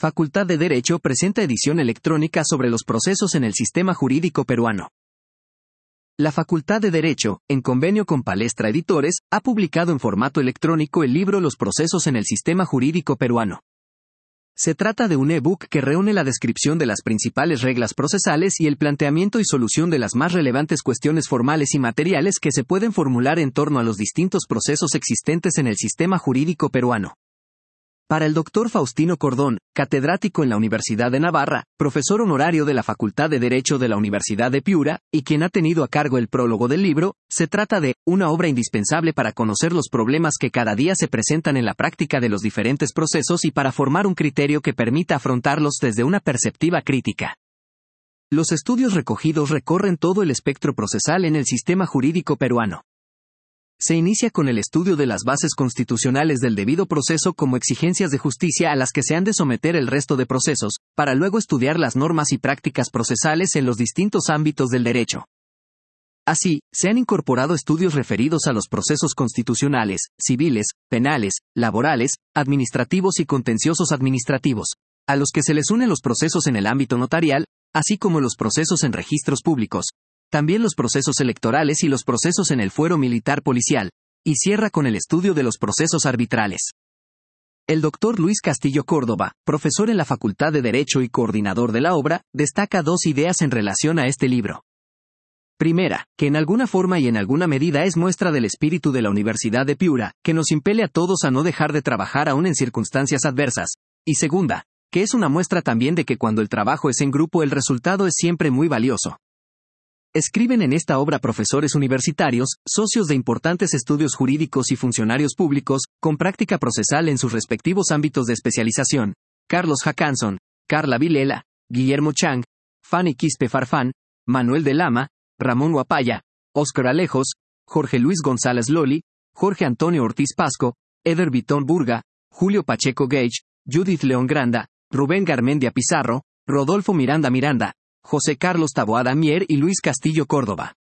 Facultad de Derecho presenta edición electrónica sobre los procesos en el sistema jurídico peruano. La Facultad de Derecho, en convenio con Palestra Editores, ha publicado en formato electrónico el libro Los procesos en el sistema jurídico peruano. Se trata de un e-book que reúne la descripción de las principales reglas procesales y el planteamiento y solución de las más relevantes cuestiones formales y materiales que se pueden formular en torno a los distintos procesos existentes en el sistema jurídico peruano. Para el Dr. Faustino Cordón, catedrático en la Universidad de Navarra, profesor honorario de la Facultad de Derecho de la Universidad de Piura, y quien ha tenido a cargo el prólogo del libro, se trata de una obra indispensable para conocer los problemas que cada día se presentan en la práctica de los diferentes procesos y para formar un criterio que permita afrontarlos desde una perspectiva crítica. Los estudios recogidos recorren todo el espectro procesal en el sistema jurídico peruano. Se inicia con el estudio de las bases constitucionales del debido proceso como exigencias de justicia a las que se han de someter el resto de procesos, para luego estudiar las normas y prácticas procesales en los distintos ámbitos del derecho. Así, se han incorporado estudios referidos a los procesos constitucionales, civiles, penales, laborales, administrativos y contenciosos administrativos, a los que se les unen los procesos en el ámbito notarial, así como los procesos en registros públicos, también los procesos electorales y los procesos en el fuero militar policial, y cierra con el estudio de los procesos arbitrales. El Dr. Luis Castillo Córdoba, profesor en la Facultad de Derecho y coordinador de la obra, destaca dos ideas en relación a este libro. Primera, que en alguna forma y en alguna medida es muestra del espíritu de la Universidad de Piura, que nos impele a todos a no dejar de trabajar aún en circunstancias adversas. Y segunda, que es una muestra también de que cuando el trabajo es en grupo el resultado es siempre muy valioso. Escriben en esta obra profesores universitarios, socios de importantes estudios jurídicos y funcionarios públicos, con práctica procesal en sus respectivos ámbitos de especialización: Carlos Hackanson, Carla Vilela, Guillermo Chang, Fanny Quispe Farfán, Manuel de Lama, Ramón Guapaya, Óscar Alejos, Jorge Luis González Loli, Jorge Antonio Ortiz Pasco, Eder Vitón Burga, Julio Pacheco Gage, Judith León Granda, Rubén Garmendia Pizarro, Rodolfo Miranda, José Carlos Taboada Mier y Luis Castillo Córdoba.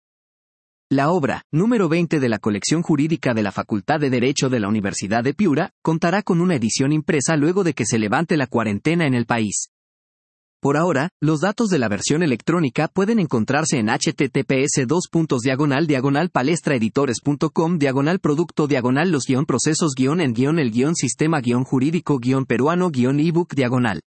La obra, número 20 de la colección jurídica de la Facultad de Derecho de la Universidad de Piura, contará con una edición impresa luego de que se levante la cuarentena en el país. Por ahora, los datos de la versión electrónica pueden encontrarse en https://palestraeditores.com/producto/los-procesos-el-sistema-jurídico-peruano-ebook-.